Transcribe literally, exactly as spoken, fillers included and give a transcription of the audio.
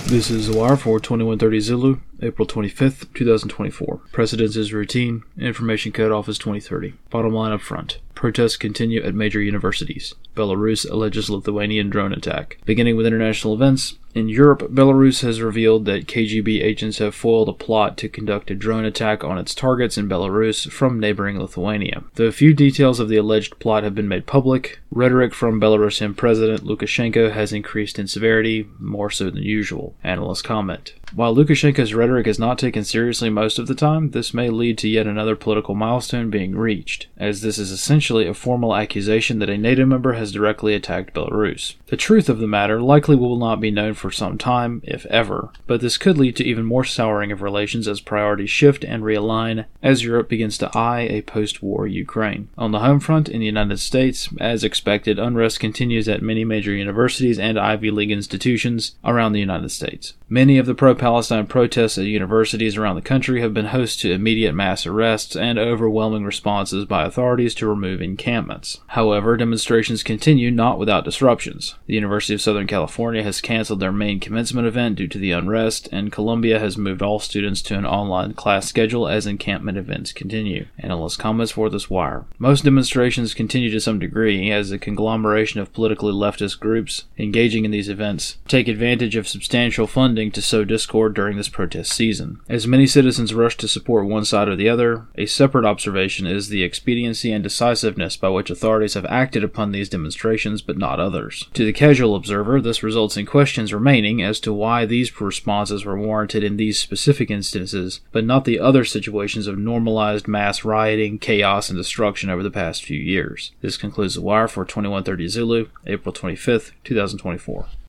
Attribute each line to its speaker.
Speaker 1: This is The Wire for twenty-one thirty Zulu, April twenty-fifth, twenty twenty-four. Precedence is routine. Information cutoff is twenty thirty. Bottom line up front. Protests continue at major universities. Belarus alleges Lithuanian drone attack. Beginning with international events, in Europe, Belarus has revealed that K G B agents have foiled a plot to conduct a drone attack on its targets in Belarus from neighboring Lithuania. Though few details of the alleged plot have been made public, rhetoric from Belarusian President Lukashenko has increased in severity, more so than usual. Analysts comment. While Lukashenko's rhetoric is not taken seriously most of the time, this may lead to yet another political milestone being reached, as this is essentially a formal accusation that a NATO member has directly attacked Belarus. The truth of the matter likely will not be known for some time, if ever, but this could lead to even more souring of relations as priorities shift and realign as Europe begins to eye a post-war Ukraine. On the home front, in the United States, as expected, unrest continues at many major universities and Ivy League institutions around the United States. Many of the pro-Palestine protests at universities around the country have been host to immediate mass arrests and overwhelming responses by authorities to remove encampments. However, demonstrations continue not without disruptions. The University of Southern California has canceled their main commencement event due to the unrest, and Columbia has moved all students to an online class schedule as encampment events continue. Analyst comments for this wire. Most demonstrations continue to some degree, as a conglomeration of politically leftist groups engaging in these events take advantage of substantial funding to sow discord during this protest season. As many citizens rush to support one side or the other, a separate observation is the expediency and decisiveness by which authorities have acted upon these demonstrations, but not others. To the casual observer, this results in questions remaining as to why these responses were warranted in these specific instances, but not the other situations of normalized mass rioting, chaos, and destruction over the past few years. This concludes The Wire for twenty-one thirty Zulu, April twenty-fifth, twenty twenty-four.